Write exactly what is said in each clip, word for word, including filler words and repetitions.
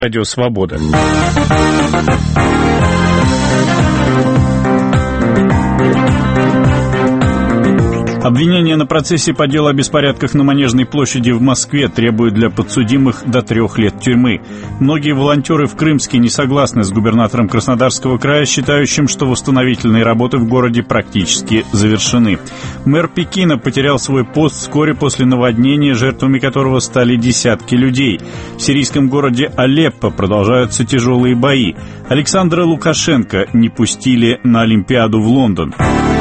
Радио Свобода. Обвинение на процессе по делу о беспорядках на Манежной площади в Москве требует для подсудимых до трех лет тюрьмы. Многие волонтеры в Крымске не согласны с губернатором Краснодарского края, считающим, что восстановительные работы в городе практически завершены. Мэр Пекина потерял свой пост вскоре после наводнения, жертвами которого стали десятки людей. В сирийском городе Алеппо продолжаются тяжелые бои. Александра Лукашенко не пустили на Олимпиаду в Лондон.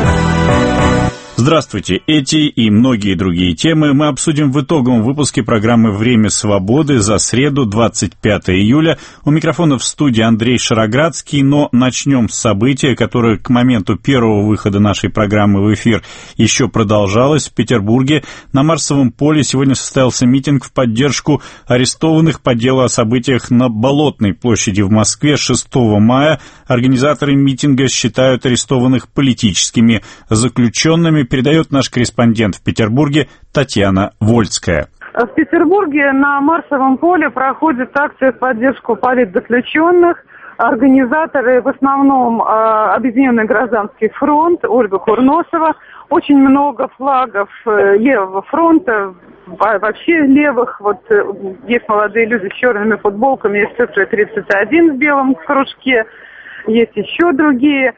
Здравствуйте! Эти и многие другие темы мы обсудим в итоговом выпуске программы «Время свободы» за среду, двадцать пятое июля. У микрофона в студии Андрей Шароградский, но начнем с события, которое к моменту первого выхода нашей программы в эфир еще продолжалось. В Петербурге на Марсовом поле сегодня состоялся митинг в поддержку арестованных по делу о событиях на Болотной площади в Москве шестого мая. Организаторы митинга считают арестованных политическими заключенными. Передает наш корреспондент в Петербурге Татьяна Вольская. В Петербурге на Марсовом поле проходит акция в поддержку политзаключенных. Организаторы в основном э, Объединенный гражданский фронт, Ольга Курносова. Очень много флагов э, левого фронта, вообще левых. Вот э, есть молодые люди с черными футболками, есть цифра тридцать один в белом кружке, есть еще другие.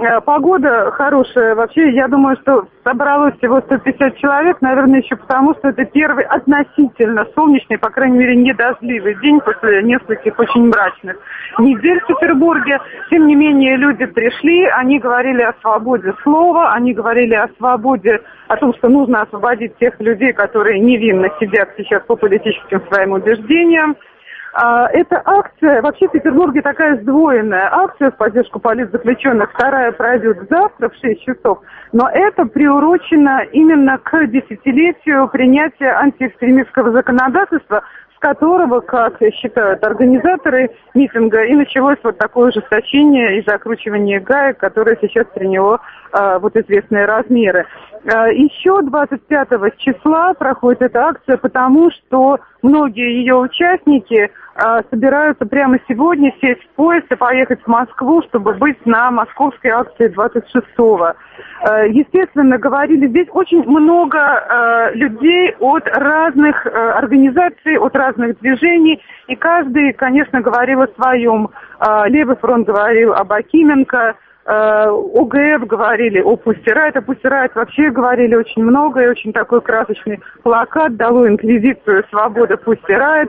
Погода хорошая. Вообще, я думаю, что собралось всего сто пятьдесят человек, наверное, еще потому, что это первый относительно солнечный, по крайней мере, недождливый день после нескольких очень мрачных недель в Петербурге. Тем не менее, люди пришли, они говорили о свободе слова, они говорили о свободе, о том, что нужно освободить тех людей, которые невинно сидят сейчас по политическим своим убеждениям. Эта акция, вообще в Петербурге такая сдвоенная акция в поддержку политзаключенных, вторая пройдет завтра в шесть часов, но это приурочено именно к десятилетию принятия антиэкстремистского законодательства, с которого, как считают организаторы митинга, и началось вот такое ужесточение и закручивание гаек, которое сейчас приняло а, вот известные размеры. А, еще двадцать пятого числа проходит эта акция, потому что многие ее участники а, собираются прямо сегодня сесть в поезд и поехать в Москву, чтобы быть на московской акции двадцать шестого. А, естественно, говорили здесь очень много а, людей от разных а, организаций, от разных движений, и каждый, конечно, говорил о своем. А, Левый фронт говорил об Акименко, ОГФ говорили о Пусти Райт, о Пусти Райт вообще говорили очень много, и очень такой красочный плакат «Долой инквизицию, свобода, Пусти Райт».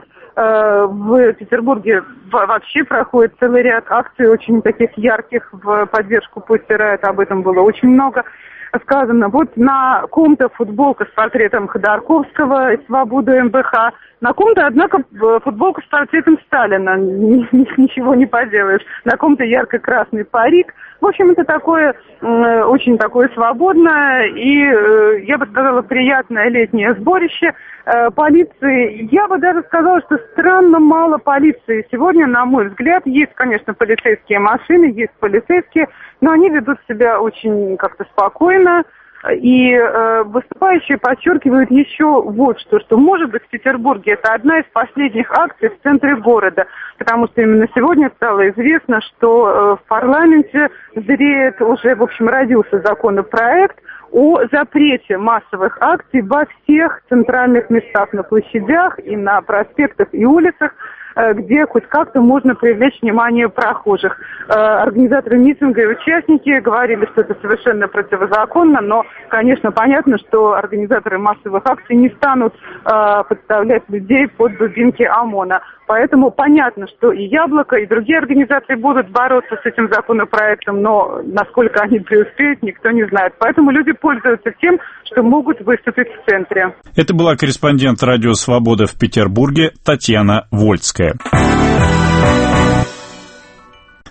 В Петербурге вообще проходит целый ряд акций, очень таких ярких в поддержку Пусти Райт, об этом было очень много сказано. Вот на ком-то футболка с портретом Ходорковского и «Свободу МБХ», на ком-то, однако, футболка с портретом Сталина, ничего не поделаешь, на ком-то ярко-красный парик. В общем, это такое, э, очень такое свободное и, э, я бы сказала, приятное летнее сборище э, полиции. Я бы даже сказала, что странно мало полиции сегодня, на мой взгляд. Есть, конечно, полицейские машины, есть полицейские, но они ведут себя очень как-то спокойно. И э, выступающие подчеркивают еще вот что, что, может быть, в Петербурге это одна из последних акций в центре города, потому что именно сегодня стало известно, что э, в парламенте зреет, уже, в общем, родился законопроект о запрете массовых акций во всех центральных местах, на площадях и на проспектах и улицах, где хоть как-то можно привлечь внимание прохожих. Организаторы митинга и участники говорили, что это совершенно противозаконно, но, конечно, понятно, что организаторы массовых акций не станут подставлять людей под дубинки ОМОНа. Поэтому понятно, что и «Яблоко», и другие организации будут бороться с этим законопроектом, но насколько они преуспеют, никто не знает. Поэтому люди пользуются тем, что могут выступить в центре. Это была корреспондент «Радио Свобода» в Петербурге Татьяна Вольская.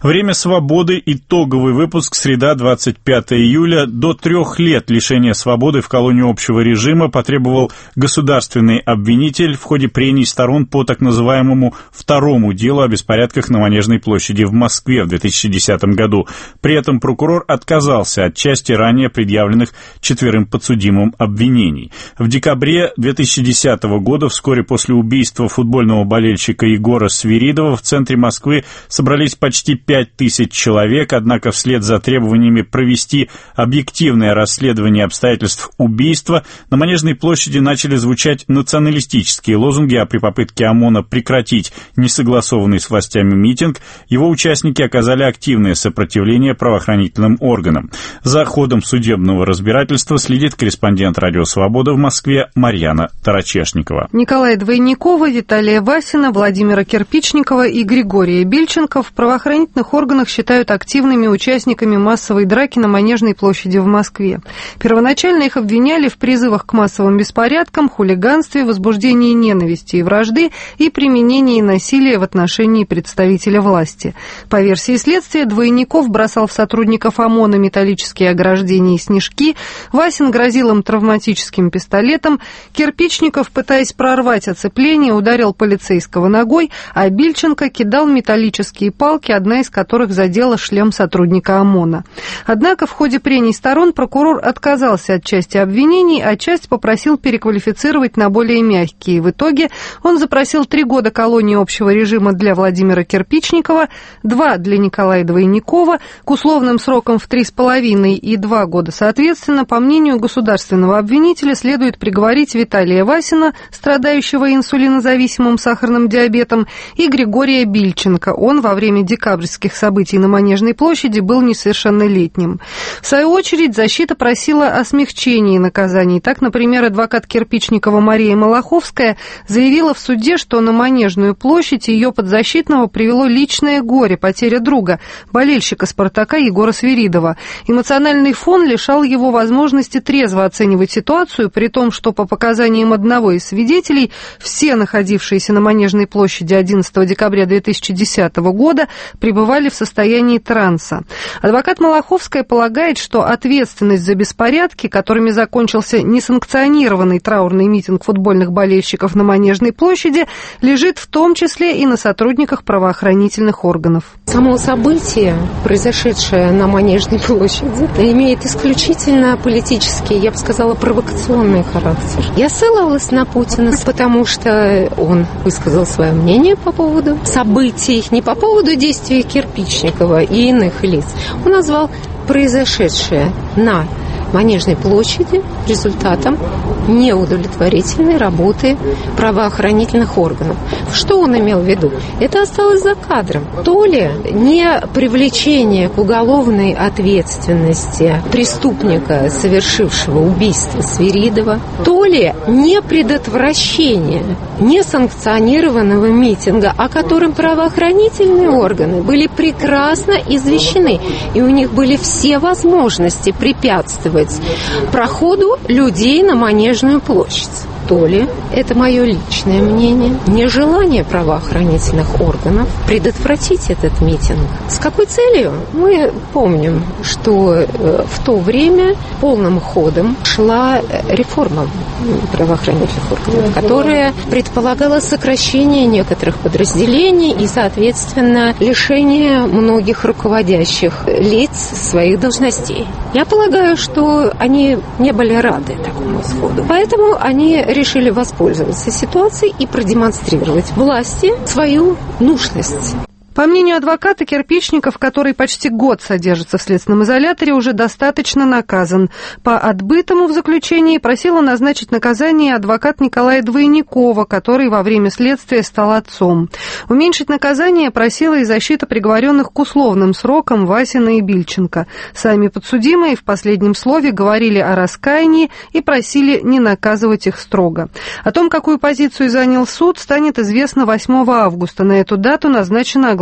Время свободы. Итоговый выпуск. Среда, двадцать пятое июля. До трех лет лишения свободы в колонию общего режима потребовал государственный обвинитель в ходе прений сторон по так называемому второму делу о беспорядках на Манежной площади в Москве в две тысячи десятом году. При этом прокурор отказался от части ранее предъявленных четверым подсудимым обвинений. В декабре две тысячи десятого года, вскоре после убийства футбольного болельщика Егора Свиридова, в центре Москвы собрались почти пять тысяч человек, однако вслед за требованиями провести объективное расследование обстоятельств убийства на Манежной площади начали звучать националистические лозунги, а при попытке ОМОНа прекратить несогласованный с властями митинг, его участники оказали активное сопротивление правоохранительным органам. За ходом судебного разбирательства следит корреспондент «Радио Свобода» в Москве Марьяна Тарачешникова. Николая Двойникова, Виталия Васина, Владимира Кирпичникова и Григория Бильченко в правоохранительных органах считают активными участниками массовой драки на Манежной площади в Москве. Первоначально их обвиняли в призывах к массовым беспорядкам, хулиганстве, возбуждении ненависти и вражды и применении насилия в отношении представителя власти. По версии следствия, Двойников бросал в сотрудников ОМОНа металлические ограждения и снежки, Васин грозил им травматическим пистолетом, Кирпичников, пытаясь прорвать оцепление, ударил полицейского ногой, а Бильченко кидал металлические палки, одна из которых задела шлем сотрудника ОМОНа. Однако в ходе прений сторон прокурор отказался от части обвинений, а часть попросил переквалифицировать на более мягкие. В итоге он запросил три года колонии общего режима для Владимира Кирпичникова, два для Николая Двойникова, к условным срокам в три с половиной и два года соответственно. По мнению государственного обвинителя, следует приговорить Виталия Васина, страдающего инсулинозависимым сахарным диабетом, и Григория Бильченко. Он во время декабрьских событий на Манежной площади был несовершеннолетним. В свою очередь, защита просила о смягчении наказаний. Так, например, адвокат Кирпичникова Мария Малаховская заявила в суде, что на Манежную площадь ее подзащитного привело личное горе, потеря друга, болельщика «Спартака» Егора Свиридова. Эмоциональный фон лишал его возможности трезво оценивать ситуацию, при том, что по показаниям одного из свидетелей, все находившиеся на Манежной площади одиннадцатого декабря две тысячи десятого года пребывали в состоянии транса. Адвокат Малаховская полагает, что ответственность за беспорядки, которыми закончился несанкционированный траурный митинг футбольных болельщиков на Манежной площади, лежит в том числе и на сотрудниках правоохранительных органов. Само событие, произошедшее на Манежной площади, имеет исключительно политический, я бы сказала, провокационный характер. Я ссылалась на Путина, потому что он высказал свое мнение по поводу событий, не по поводу действий Кирпичникова и иных лиц. Он назвал произошедшее на Манежной площади результатом неудовлетворительной работы правоохранительных органов. Что он имел в виду? Это осталось за кадром. То ли не привлечение к уголовной ответственности преступника, совершившего убийство Свиридова, то ли не предотвращение несанкционированного митинга, о котором правоохранительные органы были прекрасно извещены, и у них были все возможности препятствовать проходу людей на Манежную площадь. То ли, это мое личное мнение, нежелание правоохранительных органов предотвратить этот митинг. С какой целью? Мы помним, что в то время полным ходом шла реформа правоохранительных органов, которая предполагала сокращение некоторых подразделений и, соответственно, лишение многих руководящих лиц своих должностей. Я полагаю, что они не были рады такому исходу. Поэтому они решили воспользоваться ситуацией и продемонстрировать власти свою нужность. По мнению адвоката, Кирпичников, который почти год содержится в следственном изоляторе, уже достаточно наказан. По отбытому в заключении просила назначить наказание адвокат Николая Двойникова, который во время следствия стал отцом. Уменьшить наказание просила и защита приговоренных к условным срокам Васина и Бильченко. Сами подсудимые в последнем слове говорили о раскаянии и просили не наказывать их строго. О том, какую позицию занял суд, станет известно восьмого августа. На эту дату назначено оглашение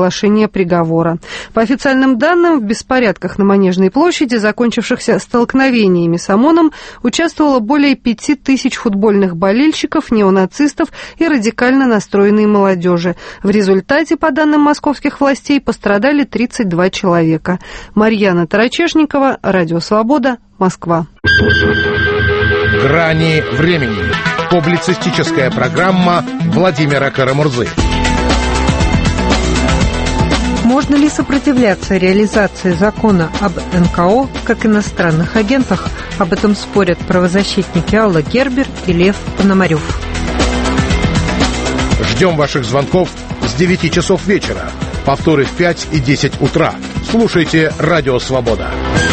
оглашения приговора. По официальным данным, в беспорядках на Манежной площади, закончившихся столкновениями с ОМОНом, участвовало более пяти тысяч футбольных болельщиков, неонацистов и радикально настроенной молодежи. В результате, по данным московских властей, пострадали тридцать два человека. Марьяна Тарачешникова, Радио Свобода, Москва. «Грани времени». Публицистическая программа Владимира Карамурзы. Можно ли сопротивляться реализации закона об эн ка о как иностранных агентах? Об этом спорят правозащитники Алла Гербер и Лев Пономарев. Ждем ваших звонков с девяти часов вечера. Повторы в пять и десять утра. Слушайте «Радио Свобода».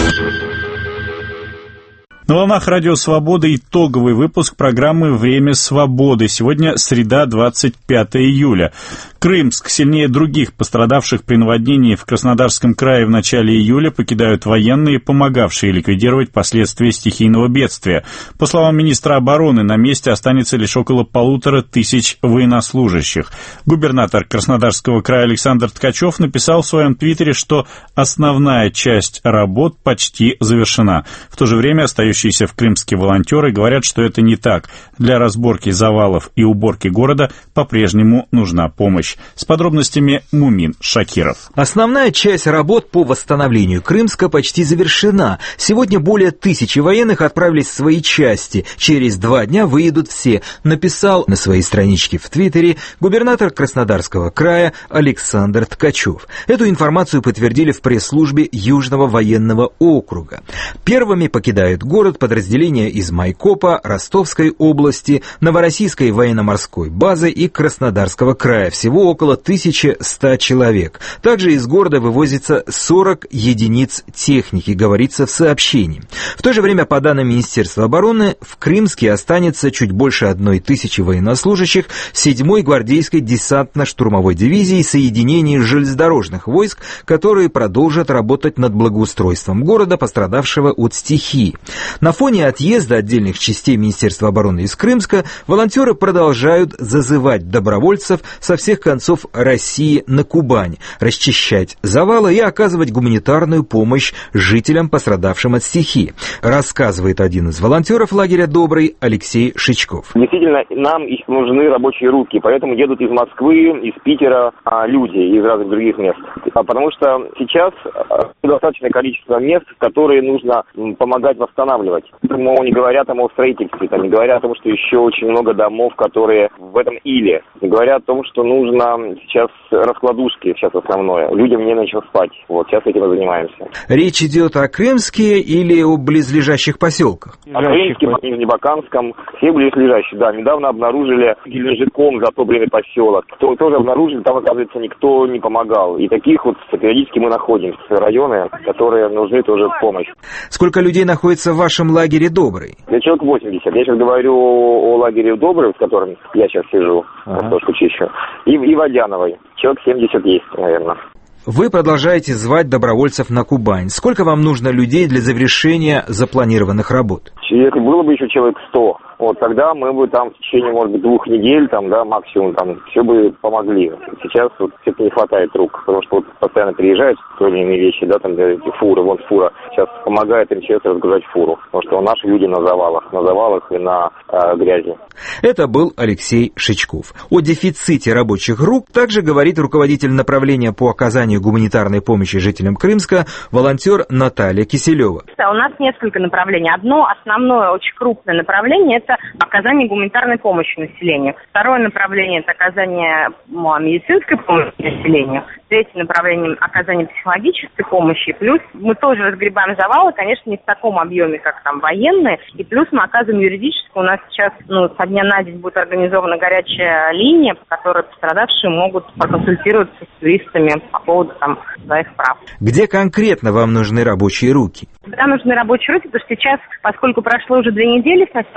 На волнах Радио Свобода итоговый выпуск программы «Время свободы». Сегодня среда, двадцать пятое июля. Крымск, сильнее других пострадавших при наводнении в Краснодарском крае в начале июля, покидают военные, помогавшие ликвидировать последствия стихийного бедствия. По словам министра обороны, на месте останется лишь около полутора тысяч военнослужащих. Губернатор Краснодарского края Александр Ткачев написал в своем твиттере, что основная часть работ почти завершена. В то же время остающиеся в Крымске волонтеры говорят, что это не так. Для разборки завалов и уборки города по-прежнему нужна помощь. С подробностями Мумин Шакиров. Основная часть работ по восстановлению Крымска почти завершена. Сегодня более тысячи военных отправились в свои части. Через два дня выедут все, написал на своей страничке в Твиттере губернатор Краснодарского края Александр Ткачев. Эту информацию подтвердили в пресс-службе Южного военного округа. Первыми покидают город подразделения из Майкопа, Ростовской области, Новороссийской военно-морской базы и Краснодарского края. Всего около тысячи ста человек. Также из города вывозится сорок единиц техники, говорится в сообщении. В то же время, по данным Министерства обороны, в Крымске останется чуть больше одной тысячи военнослужащих седьмой гвардейской десантно-штурмовой дивизии соединений железнодорожных войск, которые продолжат работать над благоустройством города, пострадавшего от стихии. На фоне отъезда отдельных частей Министерства обороны из Крымска волонтеры продолжают зазывать добровольцев со всех концов России на Кубань, расчищать завалы и оказывать гуманитарную помощь жителям, пострадавшим от стихии, рассказывает один из волонтеров лагеря «Добрый» Алексей Шичков. Действительно, нам их нужны рабочие руки, поэтому едут из Москвы, из Питера а, люди из разных других мест. А, потому что сейчас достаточное количество мест, которые нужно помогать восстанавливать. Поэтому не говоря там о строительстве, там, не говоря о том, что еще очень много домов, которые в этом иле, не говоря о том, что нужно сейчас раскладушки, сейчас основное. Людям не на чем спать. Вот, сейчас этим и занимаемся. Речь идет о Крымске или о близлежащих поселках? О Крымске, о Нижнебаканском, все близлежащие, да. Недавно обнаружили Геленджиком затопленный поселок. Кто тоже обнаружили, там, оказывается, никто не помогал. И таких вот периодически мы находим районы, которые нужны тоже помощь. Сколько людей находится в вашем лагере «Добрый»? Я человек восемьдесят. Я сейчас говорю о лагере «Добрый», в котором я сейчас сижу, ага. Тоже чищу. И, и Водяновой. Человек семьдесят есть, наверное. Вы продолжаете звать добровольцев на Кубань. Сколько вам нужно людей для завершения запланированных работ? Если было бы еще человек сто, вот тогда мы бы там в течение, может быть, двух недель, там, да, максимум, там, все бы помогли. Сейчас вот все-таки не хватает рук, потому что вот постоянно приезжают то или иные вещи, да, там, эти фуры, вон фура, сейчас помогает им сейчас разгружать фуру, потому что наши люди на завалах, на завалах и на э, грязи. Это был Алексей Шичков. О дефиците рабочих рук также говорит руководитель направления по оказанию гуманитарной помощи жителям Крымска, волонтер Наталья Киселева. У нас несколько направлений. Одно основное, очень крупное направление – это оказание гуманитарной помощи населению. Второе направление – это оказание медицинской помощи населению. Третье направление – оказание психологической помощи. Плюс мы тоже разгребаем завалы, конечно, не в таком объеме, как там военные. И плюс мы оказываем юридическую. У нас сейчас ну, со дня на день будет организована горячая линия, по которой пострадавшие могут проконсультироваться с юристами по поводу там, своих прав. Где конкретно вам нужны рабочие руки? Да, нужны рабочие руки, потому что сейчас, поскольку прошло уже две недели с начала катастрофы,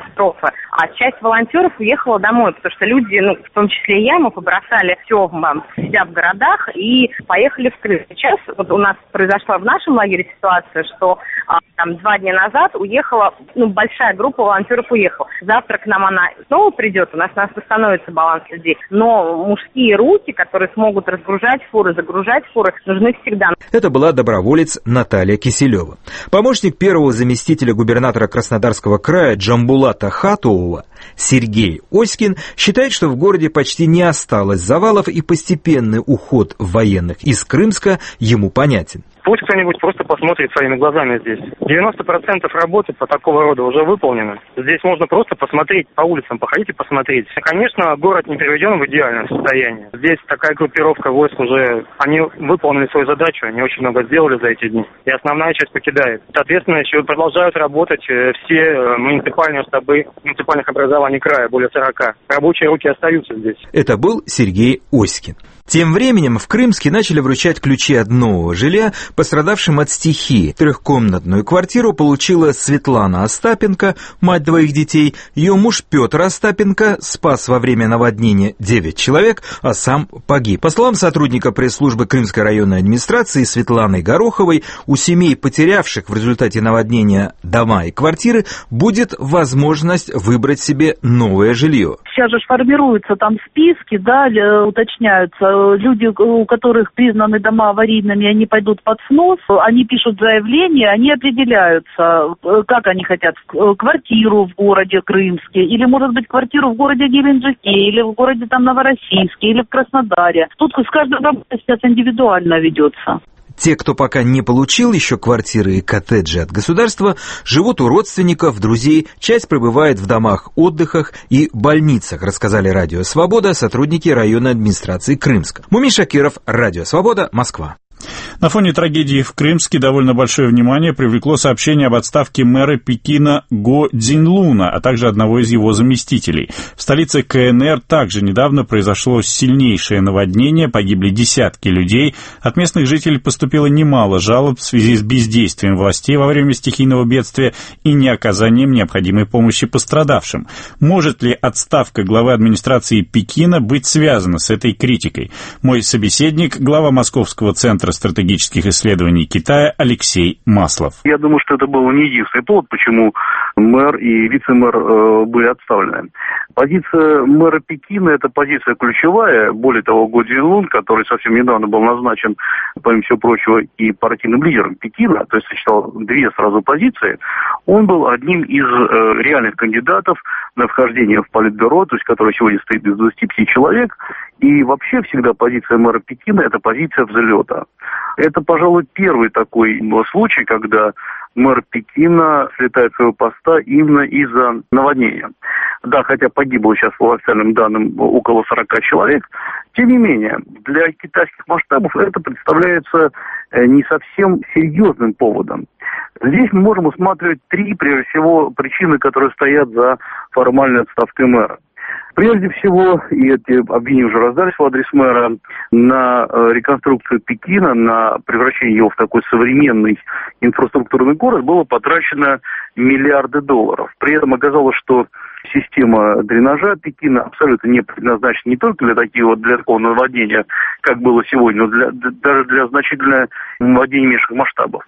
катастрофы. А часть волонтеров уехала домой, потому что люди, ну, в том числе и я, мы побросали все в, себя в городах и поехали в Крым. Сейчас вот у нас произошла в нашем лагере ситуация, что а, там два дня назад уехала, ну, большая группа волонтеров уехала. Завтра к нам она снова придет, у нас, у нас восстановится баланс людей. Но мужские руки, которые смогут разгружать фуры, загружать фуры, нужны всегда. Это была доброволец Наталья Киселева. Помощник первого заместителя губернатора Краснодарского края Джамбулата Хатуова Сергей Оськин считает, что в городе почти не осталось завалов, и постепенный уход военных из Крымска ему понятен. Пусть кто-нибудь просто посмотрит своими глазами здесь. девяносто процентов работы по такого рода уже выполнено. Здесь можно просто посмотреть по улицам, походить и посмотреть. Конечно, город не приведен в идеальное состояние. Здесь такая группировка войск уже, они выполнили свою задачу, они очень много сделали за эти дни. И основная часть покидает. Соответственно, еще продолжают работать все муниципальные штабы муниципальных образований края, более сорока. Рабочие руки остаются здесь. Это был Сергей Оськин. Тем временем в Крымске начали вручать ключи от нового жилья пострадавшим от стихии. Трехкомнатную квартиру получила Светлана Остапенко, мать двоих детей. Ее муж Петр Остапенко спас во время наводнения девять человек, а сам погиб. По словам сотрудника пресс-службы Крымской районной администрации Светланы Гороховой, у семей, потерявших в результате наводнения дома и квартиры, будет возможность выбрать себе новое жилье. Сейчас же формируются там списки, да, уточняются. Люди, у которых признаны дома аварийными, они пойдут под снос, они пишут заявление, они определяются, как они хотят, квартиру в городе Крымске, или, может быть, квартиру в городе Геленджике, или в городе там Новороссийске, или в Краснодаре. Тут с каждым работой сейчас индивидуально ведется. Те, кто пока не получил еще квартиры и коттеджи от государства, живут у родственников, друзей, часть пребывает в домах отдыхах и больницах, рассказали Радио Свобода сотрудники районной администрации Крымска. Мумин Шакиров, Радио Свобода, Москва. На фоне трагедии в Крымске довольно большое внимание привлекло сообщение об отставке мэра Пекина Го Цзиньлуна, а также одного из его заместителей. В столице КНР также недавно произошло сильнейшее наводнение, погибли десятки людей. От местных жителей поступило немало жалоб в связи с бездействием властей во время стихийного бедствия и неоказанием необходимой помощи пострадавшим. Может ли отставка главы администрации Пекина быть связана с этой критикой? Мой собеседник, глава Московского центра стратегических исследований Китая Алексей Маслов. Я думаю, что это был не единственный повод, почему мэр и вице-мэр э, были отставлены. Позиция мэра Пекина – это позиция ключевая. Более того, Го Цзиньлун, который совсем недавно был назначен, помимо всего прочего, и партийным лидером Пекина, то есть сочетал две сразу позиции, он был одним из э, реальных кандидатов на вхождение в Политбюро, то есть который сегодня стоит из двадцати пяти человек. И вообще всегда позиция мэра Пекина – это позиция взлета. Это, пожалуй, первый такой случай, когда мэр Пекина слетает с своего поста именно из-за наводнения. Да, хотя погибло сейчас по официальным данным около сорока человек, тем не менее, для китайских масштабов это представляется не совсем серьезным поводом. Здесь мы можем усматривать три, прежде всего, причины, которые стоят за формальной отставкой мэра. Прежде всего, и эти обвинения уже раздались в адрес мэра, на реконструкцию Пекина, на превращение его в такой современный инфраструктурный город было потрачено миллиарды долларов. При этом оказалось, что система дренажа Пекина абсолютно не предназначена не только для таких вот для такого наводнения, как было сегодня, но для, даже для значительного наводнения меньших масштабов.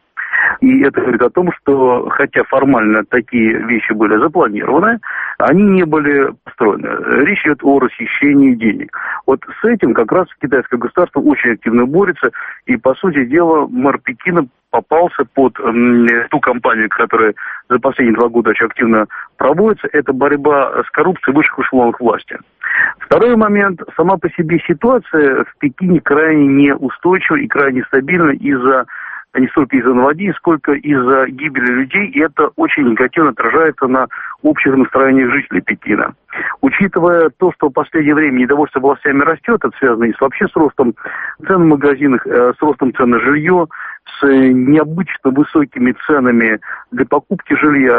И это говорит о том, что хотя формально такие вещи были запланированы, они не были построены. Речь идет о расхищении денег. Вот с этим как раз китайское государство очень активно борется. И, по сути дела, мэр Пекина попался под э, ту кампанию, которая за последние два года очень активно проводится. Это борьба с коррупцией в высших эшелонах власти. Второй момент. Сама по себе ситуация в Пекине крайне неустойчива и крайне стабильна из-за не столько из-за наводнений, сколько из-за гибели людей, и это очень негативно отражается на общих настроениях жителей Пекина. Учитывая то, что в последнее время недовольство властями растет, это связано и с, вообще с ростом цен в магазинах, э, с ростом цен на жилье, с необычно высокими ценами для покупки жилья,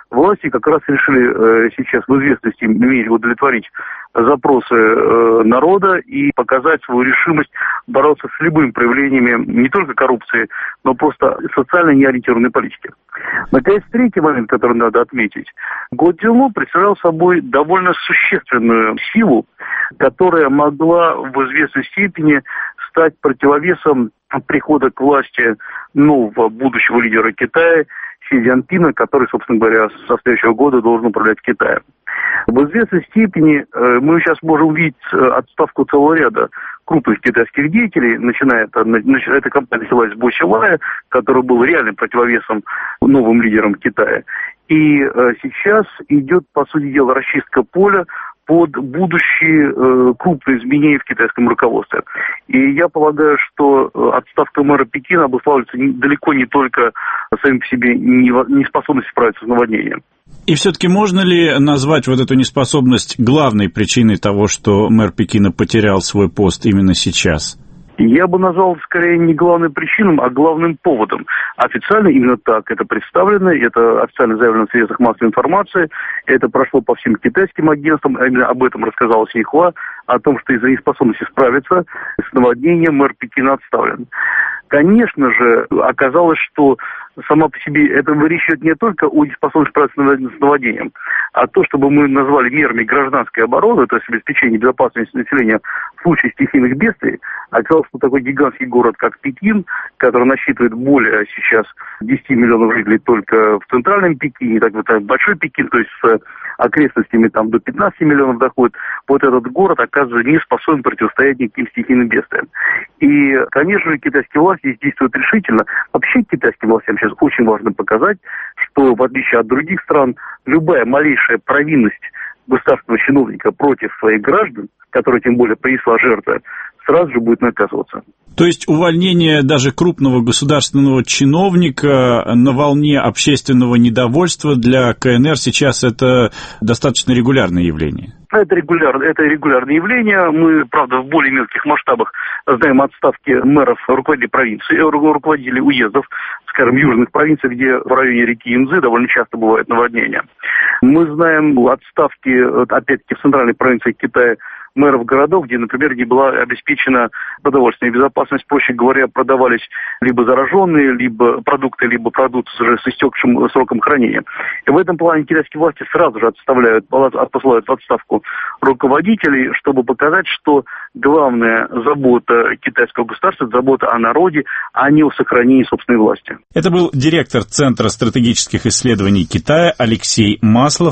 власти как раз решили э, сейчас в известности мере удовлетворить запросы э, народа и показать свою решимость бороться с любыми проявлениями не только коррупции, но просто социально неориентированной политики. Наконец, третий момент, который надо отметить. Год-Дило представлял собой довольно существенную силу, которая могла в известной степени стать противовесом прихода к власти нового будущего лидера Китая Си Цзиньпина, который, собственно говоря, со следующего года должен управлять Китаем. В известной степени мы сейчас можем увидеть отставку целого ряда крупных китайских деятелей, начиная от, эта компания началась с Бо Силая, который был реальным противовесом новым лидерам Китая. И сейчас идет, по сути дела, расчистка поля под будущие э, крупные изменения в китайском руководстве. И я полагаю, что отставка мэра Пекина обуславливается не, далеко не только самим по себе неспособностью справиться с наводнением. И все-таки можно ли назвать вот эту неспособность главной причиной того, что мэр Пекина потерял свой пост именно сейчас? Я бы назвал это скорее не главной причиной, а главным поводом. Официально именно так это представлено, это официально заявлено в средствах массовой информации, это прошло по всем китайским агентствам, именно об этом рассказал Синьхуа, о том, что из-за неспособности справиться с наводнением мэр Пекина отставлен. Конечно же, оказалось, что сама по себе это речь идет не только о неспособности справиться с наводнением, а то, чтобы мы назвали мерами гражданской обороны, то есть обеспечение безопасности населения в случае стихийных бедствий, оказалось, что такой гигантский город, как Пекин, который насчитывает более сейчас десять миллионов жителей только в центральном Пекине, так вот большой Пекин, то есть с окрестностями там до пятнадцати миллионов доходит, вот этот город оказывается не способен противостоять никаким стихийным бедствиям. И, конечно же, китайские власти здесь действуют решительно. Вообще китайским властям сейчас очень важно показать, что в отличие от других стран, любая малейшая провинность государственного чиновника против своих граждан, которая тем более принесла жертвы, сразу же будет наказываться. То есть увольнение даже крупного государственного чиновника на волне общественного недовольства для КНР сейчас это достаточно регулярное явление? Это регулярное, это регулярное явление. Мы, правда, в более мелких масштабах знаем отставки мэров, руководителей провинций, руководителей уездов, скажем, южных провинций, где в районе реки Инзы довольно часто бывают наводнения. Мы знаем отставки, опять-таки, в центральной провинции Китая мэров городов, где, например, не была обеспечена продовольственная безопасность, проще говоря, продавались либо зараженные, либо продукты, либо продукты уже с истекшим сроком хранения. И в этом плане китайские власти сразу же отставляют, посылают в отставку руководителей, чтобы показать, что главная забота китайского государства – это забота о народе, а не о сохранении собственной власти. Это был директор Центра стратегических исследований Китая Алексей Маслов.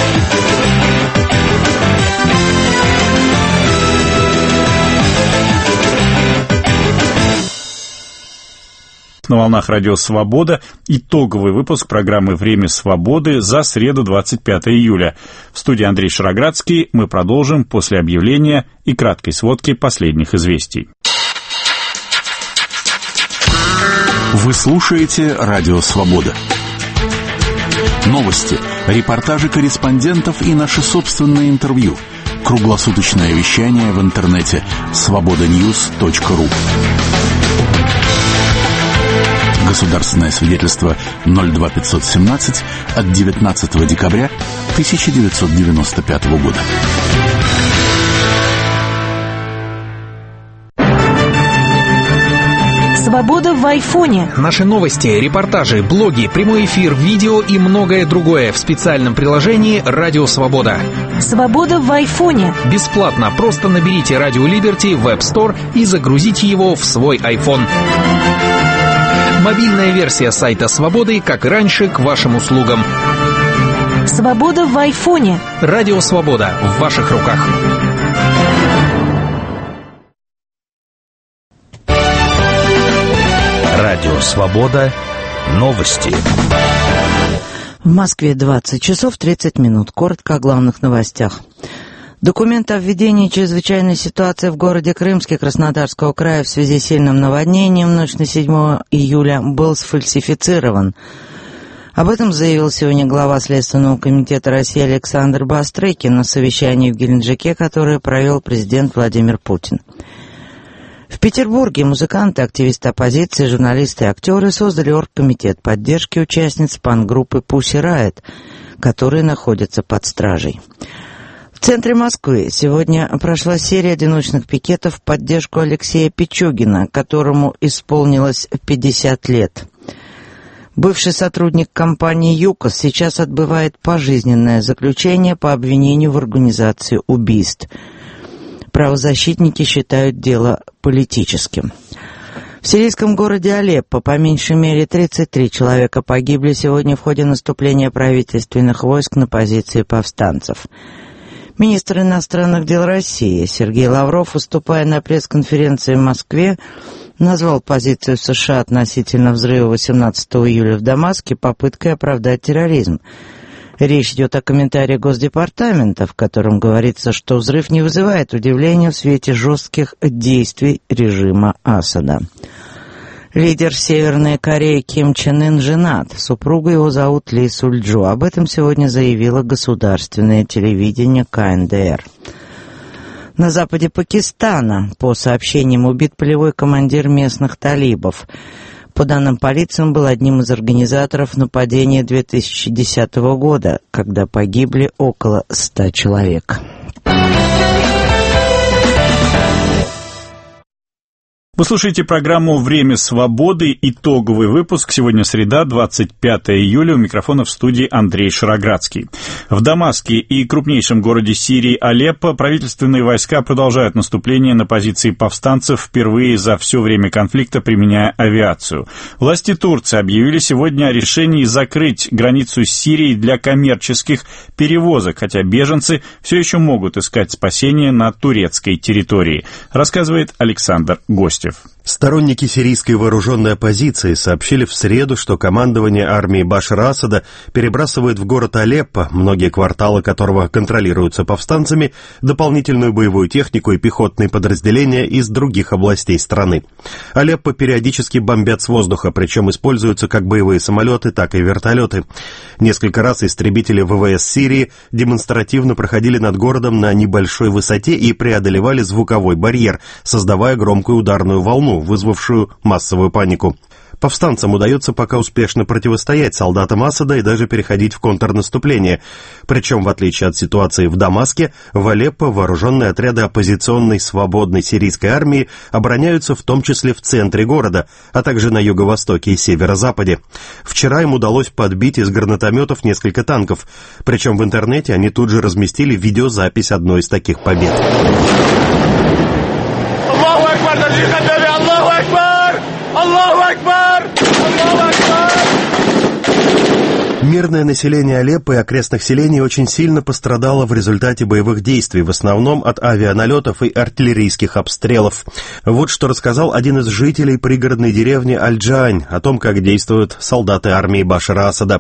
На волнах Радио Свобода итоговый выпуск программы «Время свободы» за среду, двадцать пятого июля. В студии Андрей Шароградский. Мы продолжим после объявления и краткой сводки последних известий. Вы слушаете Радио Свобода. Новости, репортажи корреспондентов и наши собственные интервью. Круглосуточное вещание в интернете свобода ньюс точка ру. Государственное свидетельство ноль два пятьсот семнадцать от девятнадцатого декабря тысяча девятьсот девяносто пятого года. Свобода в айфоне. Наши новости, репортажи, блоги, прямой эфир, видео и многое другое в специальном приложении «Радио Свобода». Свобода в айфоне. Бесплатно. Просто наберите «Радио Либерти» в App Store и загрузите его в свой iPhone. Мобильная версия сайта «Свободы», как и раньше, к вашим услугам. Свобода в айфоне. Радио «Свобода» в ваших руках. Радио «Свобода». Новости. В Москве двадцать часов тридцать минут. Коротко о главных новостях. Документ о введении чрезвычайной ситуации в городе Крымске Краснодарского края в связи с сильным наводнением в ночь на седьмое июля был сфальсифицирован. Об этом заявил сегодня глава Следственного комитета России Александр Бастрыкин на совещании в Геленджике, которое провел президент Владимир Путин. В Петербурге музыканты, активисты оппозиции, журналисты и актеры создали оргкомитет поддержки участниц панк-группы Pussy Riot, которые находятся под стражей. В центре Москвы сегодня прошла серия одиночных пикетов в поддержку Алексея Пичугина, которому исполнилось пятьдесят лет. Бывший сотрудник компании «ЮКОС» сейчас отбывает пожизненное заключение по обвинению в организации убийств. Правозащитники считают дело политическим. В сирийском городе Алеппо по меньшей мере тридцать три человека погибли сегодня в ходе наступления правительственных войск на позиции повстанцев. Министр иностранных дел России Сергей Лавров, выступая на пресс-конференции в Москве, назвал позицию США относительно взрыва восемнадцатого июля в Дамаске попыткой оправдать терроризм. Речь идет о комментарии Госдепартамента, в котором говорится, что взрыв не вызывает удивления в свете жестких действий режима Асада. Лидер Северной Кореи Ким Чен Ын женат. Супругу его зовут Ли Суль Джо. Об этом сегодня заявило государственное телевидение ка эн дэ эр. На западе Пакистана, по сообщениям, убит полевой командир местных талибов. По данным полиции, он был одним из организаторов нападения две тысячи десятого года, когда погибли около ста человек. Вы слушаете программу «Время свободы». Итоговый выпуск. Сегодня среда, двадцать пятое июля. У микрофона в студии Андрей Шароградский. В Дамаске и крупнейшем городе Сирии Алеппо правительственные войска продолжают наступление на позиции повстанцев, впервые за все время конфликта применяя авиацию. Власти Турции объявили сегодня о решении закрыть границу с Сирией для коммерческих перевозок, хотя беженцы все еще могут искать спасение на турецкой территории, рассказывает Александр Гостев. Сторонники сирийской вооруженной оппозиции сообщили в среду, что командование армии Башара Асада перебрасывает в город Алеппо, многие кварталы которого контролируются повстанцами, дополнительную боевую технику и пехотные подразделения из других областей страны. Алеппо периодически бомбят с воздуха, причем используются как боевые самолеты, так и вертолеты. Несколько раз истребители вэ вэ эс Сирии демонстративно проходили над городом на небольшой высоте и преодолевали звуковой барьер, создавая громкую ударную волну, вызвавшую массовую панику. Повстанцам удается пока успешно противостоять солдатам Асада и даже переходить в контрнаступление. Причем, в отличие от ситуации в Дамаске, в Алеппо вооруженные отряды оппозиционной свободной сирийской армии обороняются в том числе в центре города, а также на юго-востоке и северо-западе. Вчера им удалось подбить из гранатометов несколько танков. Причем в интернете они тут же разместили видеозапись одной из таких побед. Мирное население Алеппо и окрестных селений очень сильно пострадало в результате боевых действий, в основном от авианалетов и артиллерийских обстрелов. Вот что рассказал один из жителей пригородной деревни Аль-Джань о том, как действуют солдаты армии Башара Асада.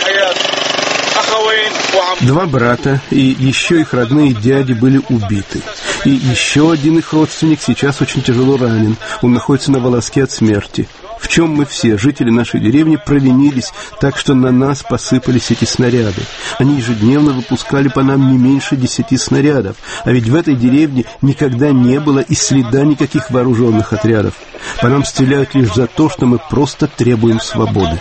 Два брата и еще их родные дяди были убиты. И еще один их родственник сейчас очень тяжело ранен. Он находится на волоске от смерти. В чем мы все, жители нашей деревни, провинились, так что на нас посыпались эти снаряды. Они ежедневно выпускали по нам не меньше десяти снарядов. А ведь в этой деревне никогда не было и следа никаких вооруженных отрядов. По нам стреляют лишь за то, что мы просто требуем свободы.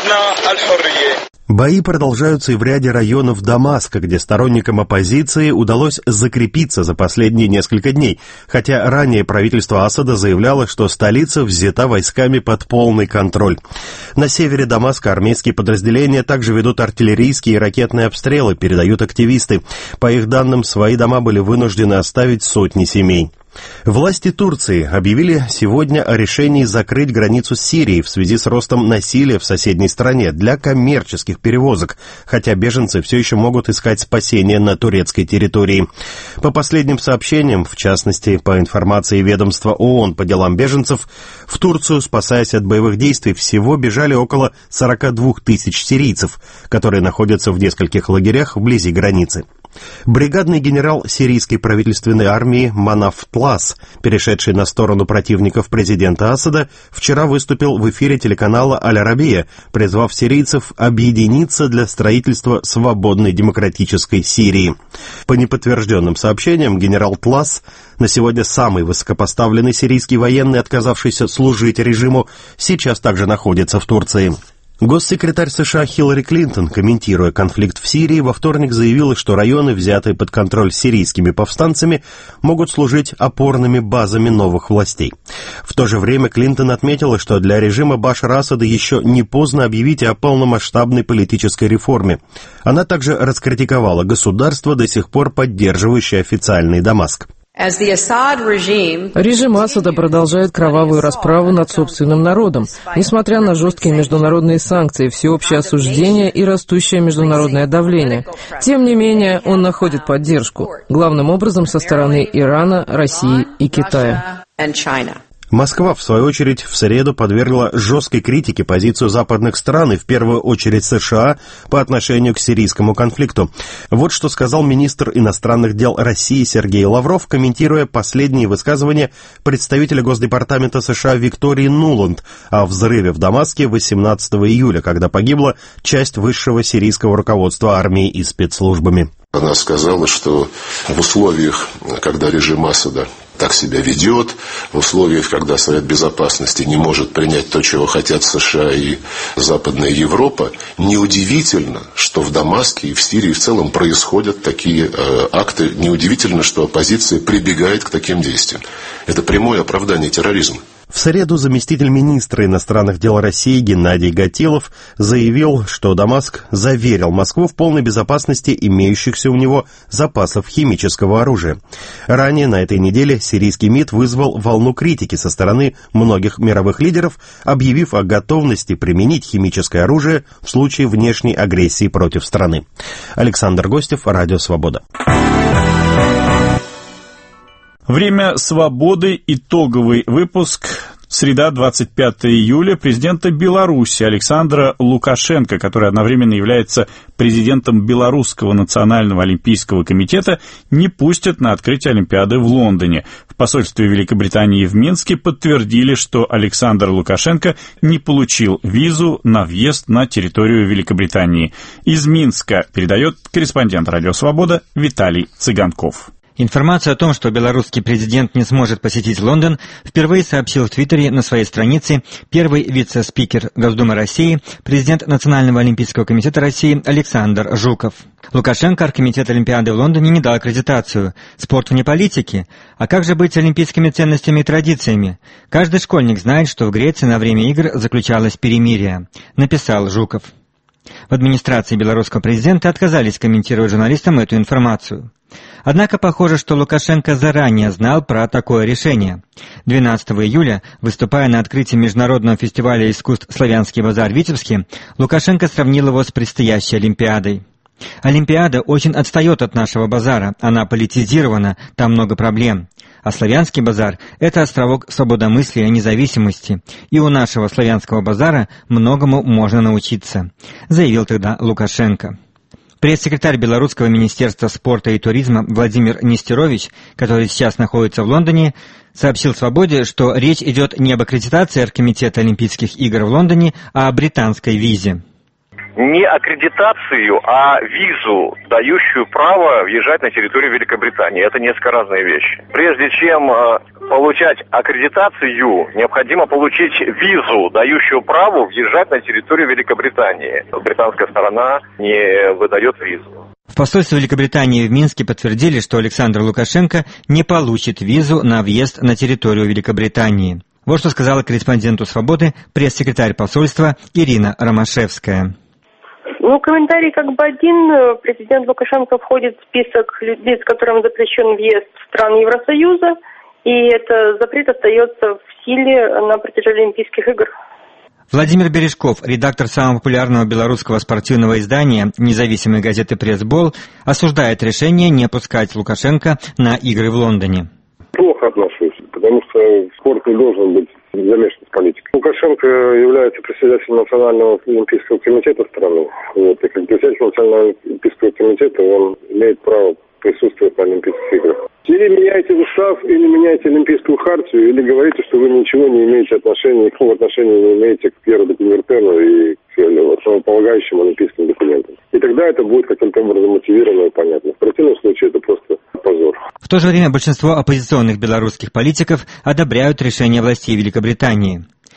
Бои продолжаются и в ряде районов Дамаска, где сторонникам оппозиции удалось закрепиться за последние несколько дней, хотя ранее правительство Асада заявляло, что столица взята войсками под полный контроль. На севере Дамаска армейские подразделения также ведут артиллерийские и ракетные обстрелы, передают активисты. По их данным, свои дома были вынуждены оставить сотни семей. Власти Турции объявили сегодня о решении закрыть границу с Сирией в связи с ростом насилия в соседней стране для коммерческих перевозок, хотя беженцы все еще могут искать спасение на турецкой территории. По последним сообщениям, в частности, по информации ведомства ООН по делам беженцев, в Турцию, спасаясь от боевых действий, всего бежали около сорок два тысяч сирийцев, которые находятся в нескольких лагерях вблизи границы. Бригадный генерал сирийской правительственной армии Манаф Тлас, перешедший на сторону противников президента Асада, вчера выступил в эфире телеканала Аль-Арабия, призвав сирийцев объединиться для строительства свободной демократической Сирии. По неподтвержденным сообщениям, генерал Тлас, на сегодня самый высокопоставленный сирийский военный, отказавшийся служить режиму, сейчас также находится в Турции. Госсекретарь США Хиллари Клинтон, комментируя конфликт в Сирии, во вторник заявила, что районы, взятые под контроль сирийскими повстанцами, могут служить опорными базами новых властей. В то же время Клинтон отметила, что для режима Башара Асада еще не поздно объявить о полномасштабной политической реформе. Она также раскритиковала государство, до сих пор поддерживающее официальный Дамаск. Режим Асада продолжает кровавую расправу над собственным народом, несмотря на жесткие международные санкции, всеобщее осуждение и растущее международное давление. Тем не менее, он находит поддержку, главным образом со стороны Ирана, России и Китая. Москва, в свою очередь, в среду подвергла жесткой критике позицию западных стран и, в первую очередь, США по отношению к сирийскому конфликту. Вот что сказал министр иностранных дел России Сергей Лавров, комментируя последние высказывания представителя Госдепартамента США Виктории Нуланд о взрыве в Дамаске восемнадцатого июля, когда погибла часть высшего сирийского руководства армией и спецслужбами. Она сказала, что в условиях, когда режим Асада так себя ведет, в условиях, когда Совет Безопасности не может принять то, чего хотят США и Западная Европа, неудивительно, что в Дамаске и в Сирии в целом происходят такие э, акты. Неудивительно, что оппозиция прибегает к таким действиям. Это прямое оправдание терроризма. В среду заместитель министра иностранных дел России Геннадий Гатилов заявил, что Дамаск заверил Москву в полной безопасности имеющихся у него запасов химического оружия. Ранее на этой неделе сирийский МИД вызвал волну критики со стороны многих мировых лидеров, объявив о готовности применить химическое оружие в случае внешней агрессии против страны. Александр Гостев, Радио Свобода. Время свободы. Итоговый выпуск. Среда, двадцать пятого июля. Президента Беларуси Александра Лукашенко, который одновременно является президентом Белорусского национального олимпийского комитета, не пустят на открытие Олимпиады в Лондоне. В посольстве Великобритании в Минске подтвердили, что Александр Лукашенко не получил визу на въезд на территорию Великобритании. Из Минска передает корреспондент Радио Свобода Виталий Цыганков. Информацию о том, что белорусский президент не сможет посетить Лондон, впервые сообщил в Твиттере на своей странице первый вице-спикер Госдумы России, президент Национального олимпийского комитета России Александр Жуков. Лукашенко оргкомитет Олимпиады в Лондоне не дал аккредитацию. Спорт вне политики. А как же быть с олимпийскими ценностями и традициями? Каждый школьник знает, что в Греции на время игр заключалось перемирие, написал Жуков. В администрации белорусского президента отказались комментировать журналистам эту информацию. Однако похоже, что Лукашенко заранее знал про такое решение. двенадцатого июля, выступая на открытии Международного фестиваля искусств «Славянский базар» в Витебске, Лукашенко сравнил его с предстоящей Олимпиадой. Олимпиада очень отстает от нашего базара, она политизирована, там много проблем. А Славянский базар – это островок свободомыслия и независимости, и у нашего Славянского базара многому можно научиться, заявил тогда Лукашенко. Пресс-секретарь Белорусского министерства спорта и туризма Владимир Нестерович, который сейчас находится в Лондоне, сообщил «Свободе», что речь идет не об аккредитации Оргкомитета Олимпийских игр в Лондоне, а о британской визе. Не аккредитацию, а визу, дающую право въезжать на территорию Великобритании. Это несколько разные вещи. Прежде чем э, получать аккредитацию, необходимо получить визу, дающую право въезжать на территорию Великобритании. Британская сторона не выдает визу. В посольстве Великобритании в Минске подтвердили, что Александр Лукашенко не получит визу на въезд на территорию Великобритании. Вот что сказала корреспонденту «Свободы» пресс-секретарь посольства Ирина Ромашевская. Ну, комментарий как бы один. Президент Лукашенко входит в список лиц, которым запрещен въезд в страны Евросоюза, и этот запрет остается в силе на протяжении Олимпийских игр. Владимир Бережков, редактор самого популярного белорусского спортивного издания независимой газеты «Пресс-Болл», осуждает решение не пускать Лукашенко на игры в Лондоне. Плохо отношусь, потому что спорт не должен быть замешан в политике. Лукашенко является председателем Национального олимпийского комитета страны. Вот, и как председатель Национального олимпийского комитета он имеет право присутствовать на Олимпийских играх. Или меняйте устав, или меняйте Олимпийскую хартию, или говорите, что вы ничего не имеете отношения, никакого отношения не имеете к Пьеру де Кубертену и к основополагающим олимпийским документам. И тогда это будет каким-то образом мотивировано и понятно. В противном случае это просто позор. В то же время большинство оппозиционных белорусских политиков одобряют решение властей Великобритании.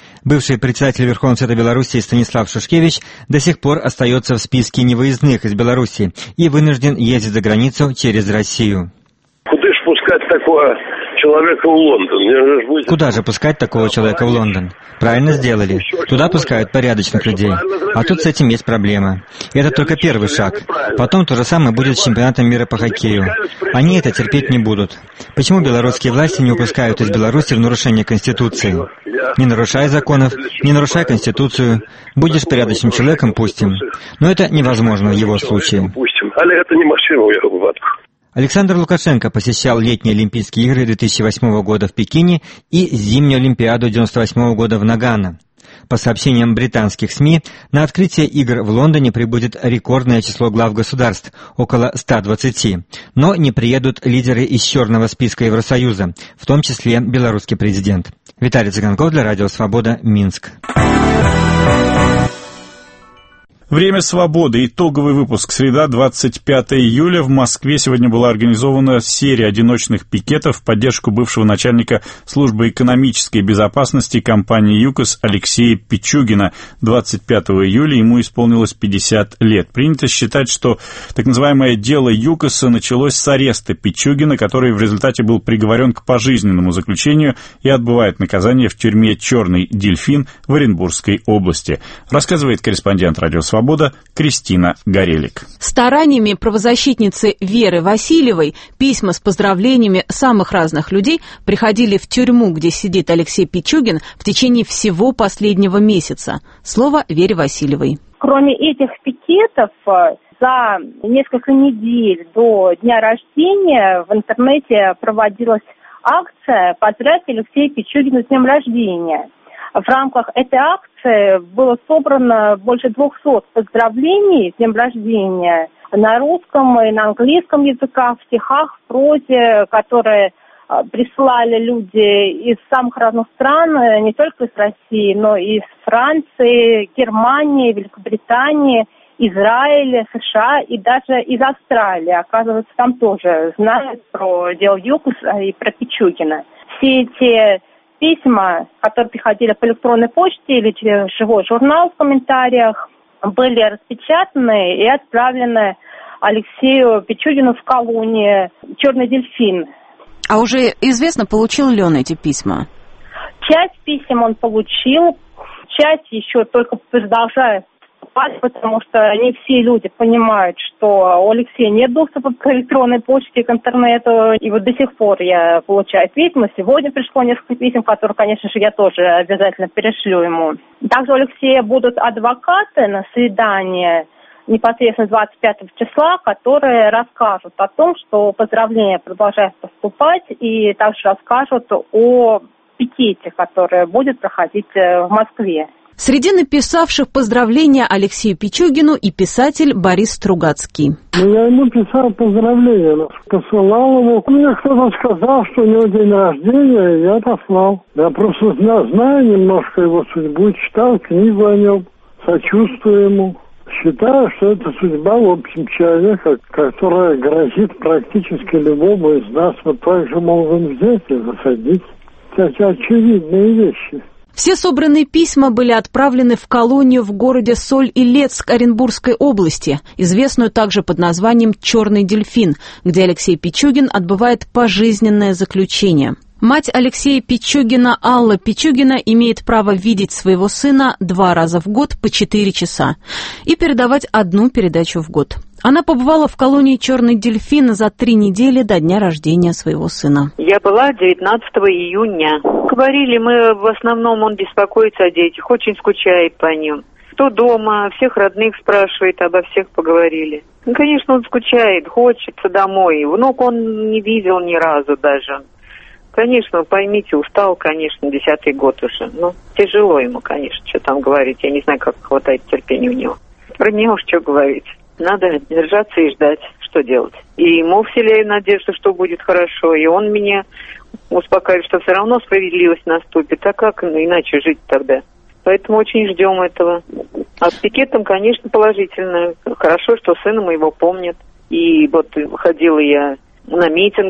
Бывший председатель Верховного Совета Беларуси Станислав Шушкевич до сих пор остается в списке невыездных из Беларуси и вынужден ездить за границу через Россию. Куда ж пускать такого человека в Лондон? Будет... Куда же пускать такого человека в Лондон? Правильно сделали. Туда пускают порядочных людей. А тут с этим есть проблема. И это только первый шаг. Потом то же самое будет с чемпионатом мира по хоккею. Они это терпеть не будут. Почему белорусские власти не упускают из Беларуси в нарушение Конституции? Не нарушай законов, не нарушай Конституцию. Будешь порядочным человеком, пустим. Но это невозможно в его случае. Але это не машина в его выпадку. Александр Лукашенко посещал летние Олимпийские игры две тысячи восьмого года в Пекине и зимнюю Олимпиаду девяносто восьмого года в Нагано. По сообщениям британских СМИ, на открытие игр в Лондоне прибудет рекордное число глав государств – около ста двадцати. Но не приедут лидеры из черного списка Евросоюза, в том числе белорусский президент. Виталий Цыганков для Радио Свобода, Минск. Время свободы. Итоговый выпуск. Среда, двадцать пятого июля. В Москве сегодня была организована серия одиночных пикетов в поддержку бывшего начальника службы экономической безопасности компании ЮКОС Алексея Пичугина. двадцать пятого июля ему исполнилось пятьдесят лет. Принято считать, что так называемое дело ЮКОСа началось с ареста Пичугина, который в результате был приговорен к пожизненному заключению и отбывает наказание в тюрьме «Черный дельфин» в Оренбургской области. Рассказывает корреспондент «Радио Свобода» Свобода Кристина Горелик. Стараниями правозащитницы Веры Васильевой письма с поздравлениями самых разных людей приходили в тюрьму, где сидит Алексей Пичугин, в течение всего последнего месяца. Слово Вере Васильевой. Кроме этих пикетов, за несколько недель до дня рождения в интернете проводилась акция «Поздравить Алексея Пичугина с днем рождения». В рамках этой акции было собрано больше двухсот поздравлений с днем рождения на русском и на английском языках, в стихах, в прозе, которые присылали люди из самых разных стран, не только из России, но и из Франции, Германии, Великобритании, Израиля, США и даже из Австралии. Оказывается, там тоже знают про дело ЮКОСа и про Пичугина. Все эти письма, которые приходили по электронной почте или через живой журнал в комментариях, были распечатаны и отправлены Алексею Пичугину в колонии «Черный дельфин». А уже известно, получил ли он эти письма? Часть писем он получил, часть еще только продолжает поступать, потому что не все люди понимают, что у Алексея нет доступа к электронной почте, к интернету. И вот до сих пор я получаю письма. Сегодня пришло несколько писем, которые, конечно же, я тоже обязательно перешлю ему. Также у Алексея будут адвокаты на свидание непосредственно двадцать пятого числа, которые расскажут о том, что поздравления продолжают поступать, и также расскажут о пикете, который будет проходить в Москве. Среди написавших поздравления Алексею Пичугину и писатель Борис Стругацкий. Ну, я ему писал поздравления, посылал ему. Мне кто-то сказал, что у него день рождения, и я послал. Я просто знаю, знаю немножко его судьбу, читал книгу о нем, сочувствую ему. Считаю, что это судьба, в общем, человека, которая грозит практически любому из нас. Вот так же можем взять и засадить. Эти очевидные вещи. Все собранные письма были отправлены в колонию в городе Соль-Илецк Оренбургской области, известную также под названием «Черный дельфин», где Алексей Пичугин отбывает пожизненное заключение. Мать Алексея Пичугина, Алла Пичугина, имеет право видеть своего сына два раза в год по четыре часа и передавать одну передачу в год. Она побывала в колонии «Черный дельфин» за три недели до дня рождения своего сына. Я была девятнадцатого июня. Говорили мы, в основном он беспокоится о детях, очень скучает по ним. Кто дома, всех родных спрашивает, обо всех поговорили. Ну, конечно, он скучает, хочется домой. Внук он не видел ни разу даже. Конечно, поймите, устал, конечно, десятый год уже. Ну, тяжело ему, конечно, что там говорить. Я не знаю, как хватает терпения у него. Про него что говорить. Надо держаться и ждать, что делать. И ему вселяю надежду, что будет хорошо. И он меня успокаивает, что все равно справедливость наступит. А как иначе жить тогда? Поэтому очень ждем этого. А с пикетом, конечно, положительно. Хорошо, что сына моего помнят. И вот ходила я на митинг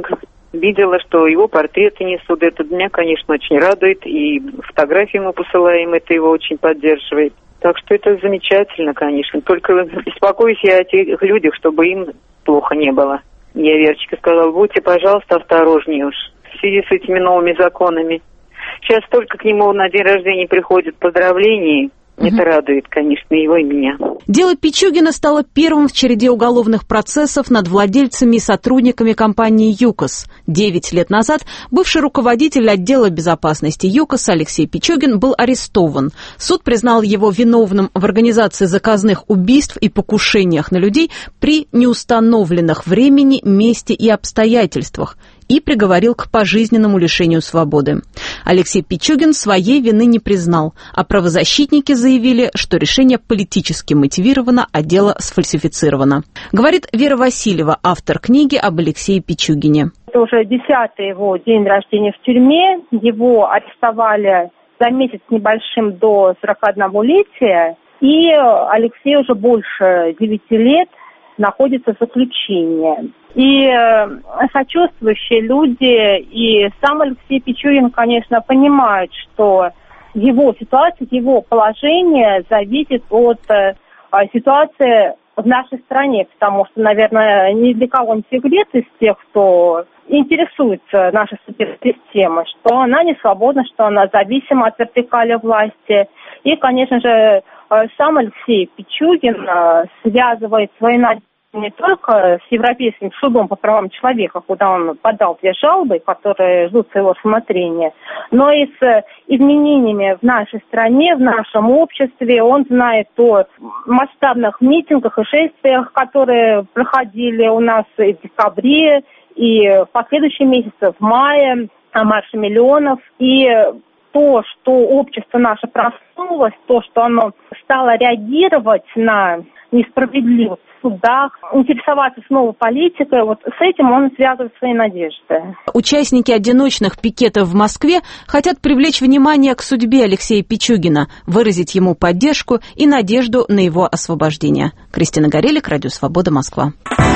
видела, что его портреты несут. Это меня, конечно, очень радует. И фотографии мы посылаем, это его очень поддерживает. Так что это замечательно, конечно. Только беспокоюсь я о тех людях, чтобы им плохо не было. Я Верочке сказала, будьте, пожалуйста, осторожнее уж в связи с этими новыми законами. Сейчас только к нему на день рождения приходят поздравления. Это радует, конечно, его и меня. Дело Пичугина стало первым в череде уголовных процессов над владельцами и сотрудниками компании «ЮКОС». Девять лет назад бывший руководитель отдела безопасности «ЮКОС» Алексей Пичугин был арестован. Суд признал его виновным в организации заказных убийств и покушениях на людей при неустановленных времени, месте и обстоятельствах и приговорил к пожизненному лишению свободы. Алексей Пичугин своей вины не признал, а правозащитники заявили, что решение политически мотивировано, а дело сфальсифицировано. Говорит Вера Васильева, автор книги об Алексее Пичугине. Это уже десятый его день рождения в тюрьме. Его арестовали за месяц небольшим до сорокаоднолетия. И Алексей уже больше девяти лет находится в заключении. И э, сочувствующие люди, и сам Алексей Пичугин, конечно, понимает, что его ситуация, его положение зависит от э, ситуации в нашей стране, потому что, наверное, ни для кого не секрет из тех, кто интересуется нашей судебной системой, что она не свободна, что она зависима от вертикали власти. И, конечно же, сам Алексей Пичугин связывает свои надежды не только с Европейским судом по правам человека, куда он подал две жалобы, которые ждут своего рассмотрения, но и с изменениями в нашей стране, в нашем обществе. Он знает о масштабных митингах и шествиях, которые проходили у нас и в декабре, и в последующие месяцы, в мае, о марше миллионов. И то, что общество наше проснулось, то, что оно стало реагировать на несправедливость в судах, интересоваться снова политикой, вот с этим он связывает свои надежды. Участники одиночных пикетов в Москве хотят привлечь внимание к судьбе Алексея Пичугина, выразить ему поддержку и надежду на его освобождение. Кристина Горелик, Радио Свобода, Москва.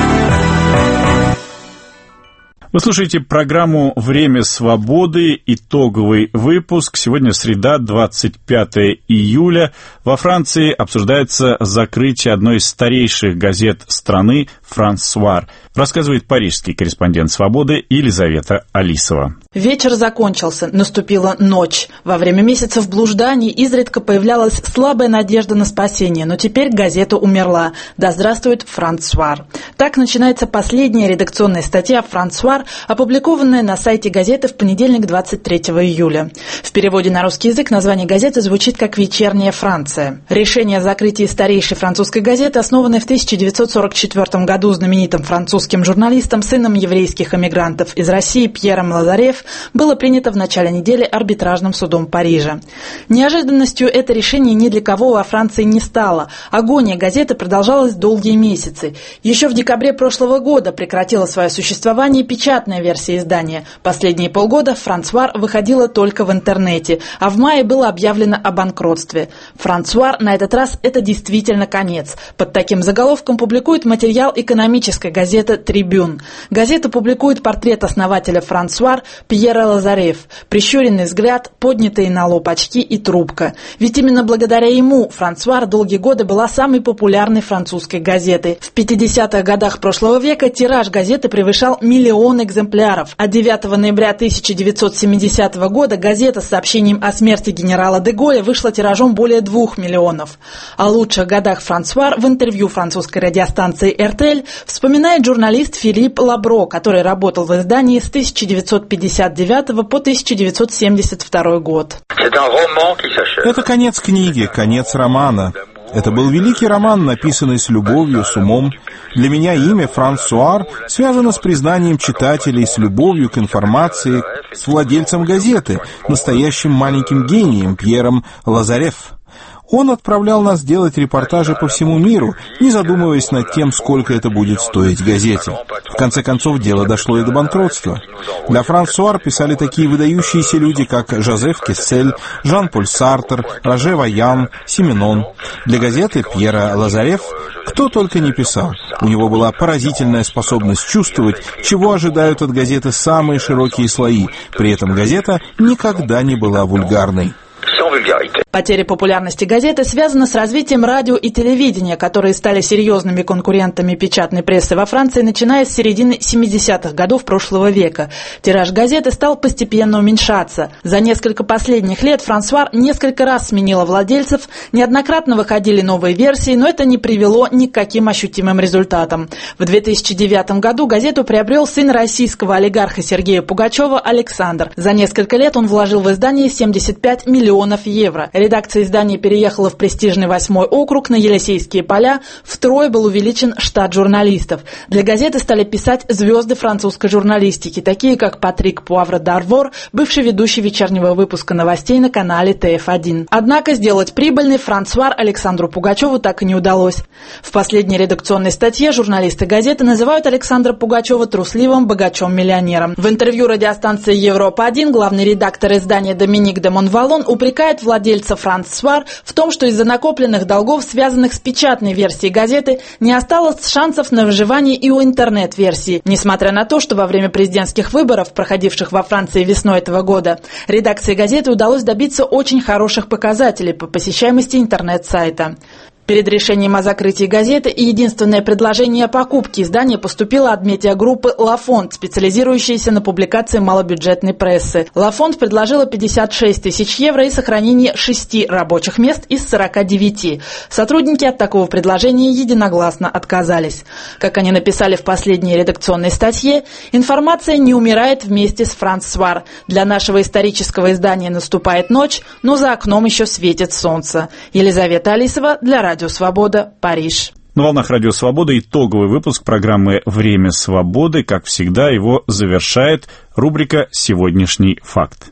Вы слушаете программу «Время свободы», итоговый выпуск. Сегодня среда, двадцать пятое июля. Во Франции обсуждается закрытие одной из старейших газет страны «Франсуар». Рассказывает парижский корреспондент «Свободы» Елизавета Алисова. Вечер закончился, наступила ночь. Во время месяцев блужданий изредка появлялась слабая надежда на спасение, но теперь газета умерла. Да здравствует «Франсуар». Так начинается последняя редакционная статья «Франсуар», опубликованная на сайте газеты в понедельник, двадцать третьего июля. В переводе на русский язык название газеты звучит как «Вечерняя Франция». Решение о закрытии старейшей французской газеты, основанной в тысяча девятьсот сорок четвертом году знаменитым французским журналистом, сыном еврейских эмигрантов из России Пьером Лазарев, было принято в начале недели арбитражным судом Парижа. Неожиданностью это решение ни для кого во Франции не стало. Агония газеты продолжалась долгие месяцы. Еще в декабре прошлого года прекратила свое существование печатная версия издания. Последние полгода «Франсуар» выходила только в интернете, а в мае было объявлено о банкротстве. «Франсуар» на этот раз это действительно конец. Под таким заголовком публикует материал экономической газеты «Трибюн». Газета публикует портрет основателя «Франсуар» Пьера Лазарев. Прищуренный взгляд, поднятые на лоб очки и трубка. Ведь именно благодаря ему «Франсуар» долгие годы была самой популярной французской газетой. В пятидесятых годах прошлого века тираж газеты превышал миллион экземпляров. А девятого ноября тысяча девятьсот семидесятого года газета с сообщением о смерти генерала де Голля вышла тиражом более двух миллионов. О лучших годах «Франсуар» в интервью французской радиостанции эр тэ эль вспоминает журналист Филипп Лабро, который работал в издании с тысяча девятьсот пятьдесят девятого по тысяча девятьсот семьдесят второй год. Это конец книги, конец романа. Это был великий роман, написанный с любовью, с умом. Для меня имя Франсуар связано с признанием читателей, с любовью к информации, с владельцем газеты, настоящим маленьким гением Пьером Лазарев. Он отправлял нас делать репортажи по всему миру, не задумываясь над тем, сколько это будет стоить газете. В конце концов, дело дошло и до банкротства. Для «Франсуар» писали такие выдающиеся люди, как Жозеф Кессель, Жан-Поль Сартер, Роже Ваян, Сименон. Для газеты Пьера Лазарев Кто только не писал. У него была поразительная способность чувствовать, чего ожидают от газеты самые широкие слои. При этом газета никогда не была вульгарной. Потеря популярности газеты связана с развитием радио и телевидения, которые стали серьезными конкурентами печатной прессы во Франции, начиная с середины семидесятых годов прошлого века. Тираж газеты стал постепенно уменьшаться. За несколько последних лет Франсуар несколько раз сменила владельцев, неоднократно выходили новые версии, но это не привело ни к каким ощутимым результатам. В две тысячи девятом году газету приобрел сын российского олигарха Сергея Пугачева Александр. За несколько лет он вложил в издание семьдесят пять миллионов евро. Редакция издания переехала в престижный восьмой округ на Елисейские поля. Втрое был увеличен штат журналистов. Для газеты стали писать звезды французской журналистики, такие как Патрик Пуавре-Дарвор, бывший ведущий вечернего выпуска новостей на канале Т Ф один. Однако сделать прибыльный Франсуар Александру Пугачеву так и не удалось. В последней редакционной статье журналисты газеты называют Александра Пугачева трусливым богачом-миллионером. В интервью радиостанции Европа один главный редактор издания Доминик де Монвалон упрекает владельца Франсуар в том, что из-за накопленных долгов, связанных с печатной версией газеты, не осталось шансов на выживание и у интернет-версии. Несмотря на то, что во время президентских выборов, проходивших во Франции весной этого года, редакции газеты удалось добиться очень хороших показателей по посещаемости интернет-сайта. Перед решением о закрытии газеты и единственное предложение о покупке издания поступило от медиагруппы «Ла Фонд», специализирующейся на публикации малобюджетной прессы. «Ла Фонд» предложила пятьдесят шесть тысяч евро и сохранение шести рабочих мест из сорока девяти. Сотрудники от такого предложения единогласно отказались. Как они написали в последней редакционной статье, информация не умирает вместе с Франсуар. Для нашего исторического издания наступает ночь, но за окном еще светит солнце. Елизавета Алисова для радио Радио Свобода, Париж. На волнах Радио Свобода итоговый выпуск программы «Время свободы». Как всегда, его завершает рубрика «Сегодняшний факт».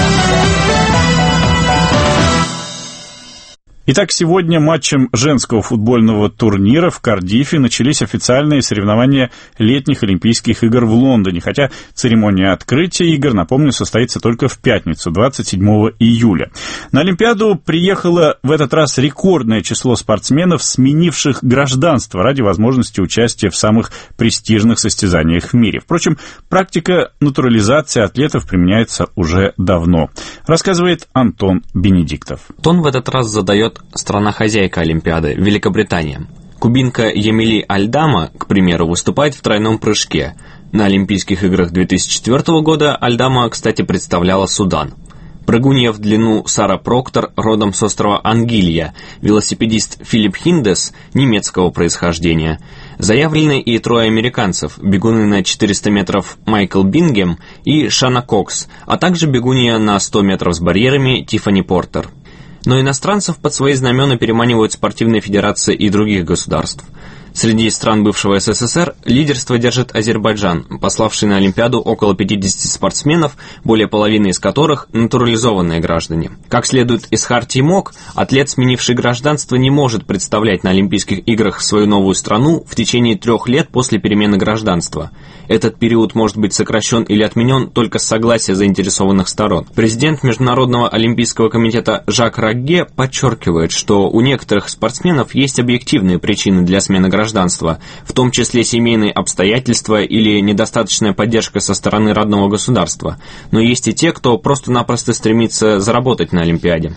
Итак, сегодня матчем женского футбольного турнира в Кардифе начались официальные соревнования летних Олимпийских игр в Лондоне, хотя церемония открытия игр, напомню, состоится только в пятницу, двадцать седьмого июля. На Олимпиаду приехало в этот раз рекордное число спортсменов, сменивших гражданство ради возможности участия в самых престижных состязаниях в мире. Впрочем, практика натурализации атлетов применяется уже давно, рассказывает Антон Бенедиктов. Тон в этот раз задает страна-хозяйка Олимпиады, Великобритания. Кубинка Емили Альдама, к примеру, выступает в тройном прыжке. На Олимпийских играх две тысячи четвёртого года Альдама, кстати, представляла Судан. Прыгунья в длину Сара Проктор, родом с острова Ангилья, велосипедист Филипп Хиндес, немецкого происхождения. Заявлены и трое американцев, бегуны на четыреста метров Майкл Бингем и Шана Кокс, а также бегунья на сто метров с барьерами Тиффани Портер. Но иностранцев под свои знамена переманивают спортивные федерации и других государств. Среди стран бывшего С С С Р лидерство держит Азербайджан, пославший на Олимпиаду около пятидесяти спортсменов, более половины из которых натурализованные граждане. Как следует из хартии МОК, атлет, сменивший гражданство, не может представлять на Олимпийских играх свою новую страну в течение трех лет после перемены гражданства. Этот период может быть сокращен или отменен только с согласия заинтересованных сторон. Президент Международного олимпийского комитета Жак Рагге подчеркивает, что у некоторых спортсменов есть объективные причины для смены гражданства, в том числе семейные обстоятельства или недостаточная поддержка со стороны родного государства. Но есть и те, кто просто-напросто стремится заработать на Олимпиаде.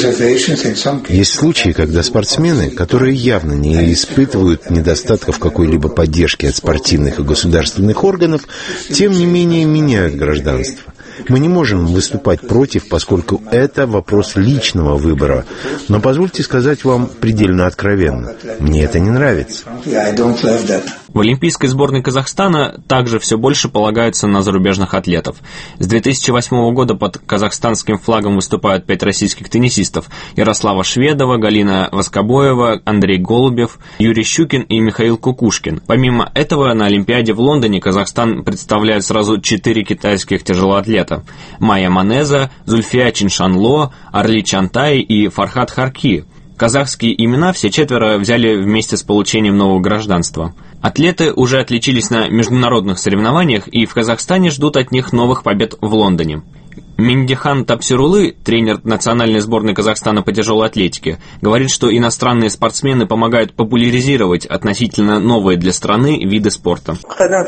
Есть случаи, когда спортсмены, которые явно не испытывают недостатков какой-либо поддержки от спортивных и государственных органов, тем не менее меняют гражданство. Мы не можем выступать против, поскольку это вопрос личного выбора. Но позвольте сказать вам предельно откровенно. Мне это не нравится. В олимпийской сборной Казахстана также все больше полагаются на зарубежных атлетов. С две тысячи восьмого года под казахстанским флагом выступают пять российских теннисистов: Ярослава Шведова, Галина Воскобоева, Андрей Голубев, Юрий Щукин и Михаил Кукушкин. Помимо этого, на Олимпиаде в Лондоне Казахстан представляет сразу четыре китайских тяжелоатлета: Майя Манеза, Зульфия Чиншанло, Арли Чантай и Фархад Харки. Казахские имена все четверо взяли вместе с получением нового гражданства. Атлеты уже отличились на международных соревнованиях, и в Казахстане ждут от них новых побед в Лондоне. Миндихан Тапсирулы, тренер национальной сборной Казахстана по тяжелой атлетике, говорит, что иностранные спортсмены помогают популяризировать относительно новые для страны виды спорта.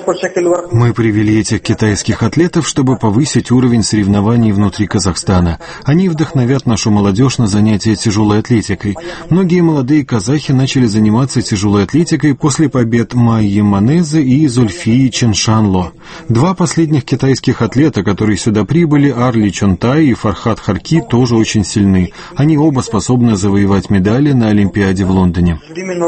Мы привели этих китайских атлетов, чтобы повысить уровень соревнований внутри Казахстана. Они вдохновят нашу молодежь на занятия тяжелой атлетикой. Многие молодые казахи начали заниматься тяжелой атлетикой после побед Майи Манезы и Зульфии Чиншанло. Два последних китайских атлета, которые сюда прибыли, Арли Чонтай и Фархат Харки, тоже очень сильны. Они оба способны завоевать медали на Олимпиаде в Лондоне.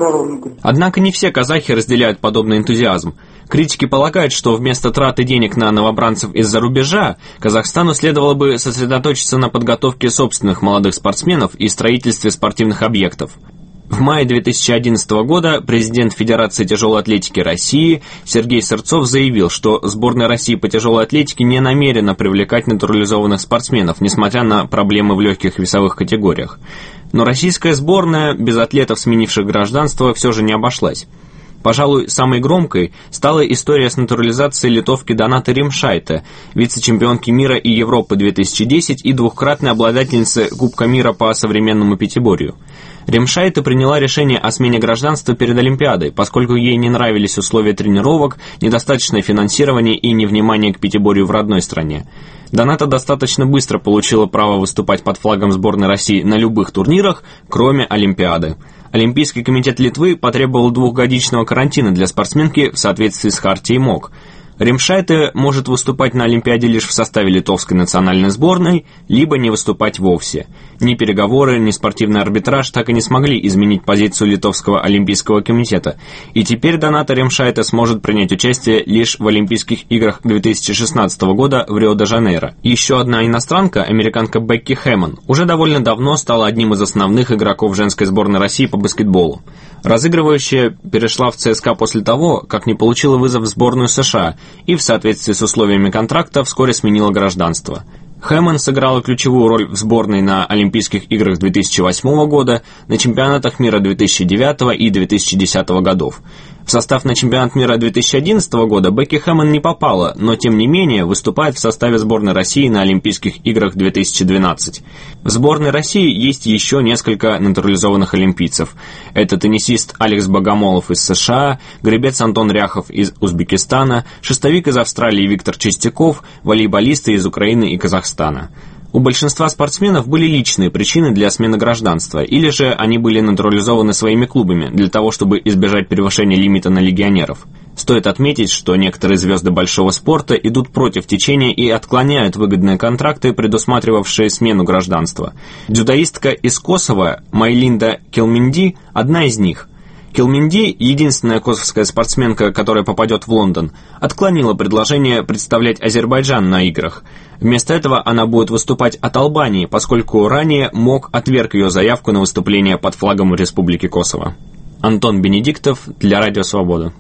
Однако не все казахи разделяют подобный энтузиазм. Критики полагают, что вместо траты денег на новобранцев из-за рубежа, Казахстану следовало бы сосредоточиться на подготовке собственных молодых спортсменов и строительстве спортивных объектов. В мае две тысячи одиннадцатого года президент Федерации тяжелой атлетики России Сергей Сырцов заявил, что сборная России по тяжелой атлетике не намерена привлекать натурализованных спортсменов, несмотря на проблемы в легких весовых категориях. Но российская сборная без атлетов, сменивших гражданство, все же не обошлась. Пожалуй, самой громкой стала история с натурализацией литовки Донаты Римшайте, вице-чемпионки мира и Европы две тысячи десять и двукратной обладательницы Кубка мира по современному пятиборью. Римшайте приняла решение о смене гражданства перед Олимпиадой, поскольку ей не нравились условия тренировок, недостаточное финансирование и невнимание к пятиборью в родной стране. Доната достаточно быстро получила право выступать под флагом сборной России на любых турнирах, кроме Олимпиады. Олимпийский комитет Литвы потребовал двухгодичного карантина для спортсменки в соответствии с хартией МОК. Римшайте может выступать на Олимпиаде лишь в составе литовской национальной сборной, либо не выступать вовсе. Ни переговоры, ни спортивный арбитраж так и не смогли изменить позицию Литовского олимпийского комитета. И теперь Доната Римшайте сможет принять участие лишь в Олимпийских играх две тысячи шестнадцатого года в Рио-де-Жанейро. Еще одна иностранка, американка Бекки Хэммон, уже довольно давно стала одним из основных игроков женской сборной России по баскетболу. Разыгрывающая перешла в ЦСКА после того, как не получила вызов в сборную США и в соответствии с условиями контракта вскоре сменила гражданство. Хэммон сыграла ключевую роль в сборной на Олимпийских играх две тысячи восьмого года, на чемпионатах мира две тысячи девятого и две тысячи десятого годов. В состав на чемпионат мира две тысячи одиннадцатого года Бекки Хэммон не попала, но тем не менее выступает в составе сборной России на Олимпийских играх две тысячи двенадцать. В сборной России есть еще несколько натурализованных олимпийцев. Это теннисист Алекс Богомолов из США, гребец Антон Ряхов из Узбекистана, шестовик из Австралии Виктор Чистяков, волейболисты из Украины и Казахстана. У большинства спортсменов были личные причины для смены гражданства, или же они были натурализованы своими клубами для того, чтобы избежать превышения лимита на легионеров. Стоит отметить, что некоторые звезды большого спорта идут против течения и отклоняют выгодные контракты, предусматривавшие смену гражданства. Дзюдоистка из Косово Майлинда Келминди – одна из них. Келминди, единственная косовская спортсменка, которая попадет в Лондон, отклонила предложение представлять Азербайджан на играх. Вместо этого она будет выступать от Албании, поскольку ранее МОК отверг ее заявку на выступление под флагом Республики Косово. Антон Бенедиктов для Радио Свобода.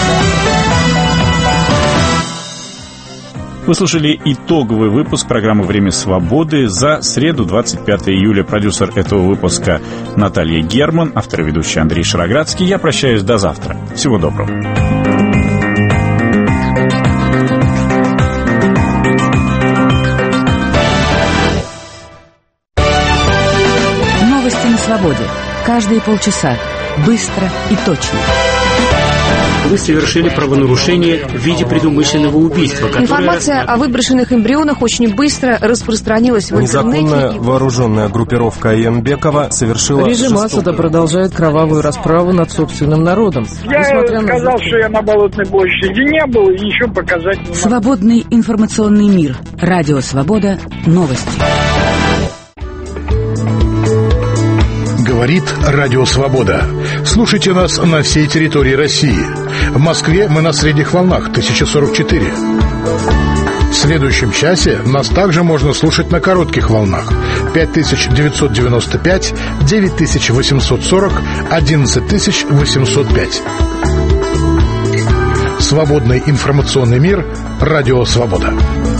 Вы слушали итоговый выпуск программы «Время свободы» за среду, двадцать пятого июля. Продюсер этого выпуска Наталья Герман, автор и ведущий Андрей Шароградский. Я прощаюсь до завтра. Всего доброго. Новости на свободе. Каждые полчаса. Быстро и точно. Вы совершили правонарушение в виде предумышленного убийства. Информация о выброшенных эмбрионах очень быстро распространилась в интернете. Незаконная вооруженная группировка Айенбекова совершила... Режим Асада продолжает кровавую расправу над собственным народом. Я сказал, на... что я на Болотной площади не был, и ничего показать не могу. Свободный информационный мир. Радио Свобода. Новости. Говорит Радио Свобода. Слушайте нас на всей территории России. В Москве мы на средних волнах тысяча сорок четыре. В следующем часе нас также можно слушать на коротких волнах пять тысяч девятьсот девяносто пять, девять тысяч восемьсот сорок, одиннадцать тысяч восемьсот пять. Свободный информационный мир. Радио Свобода.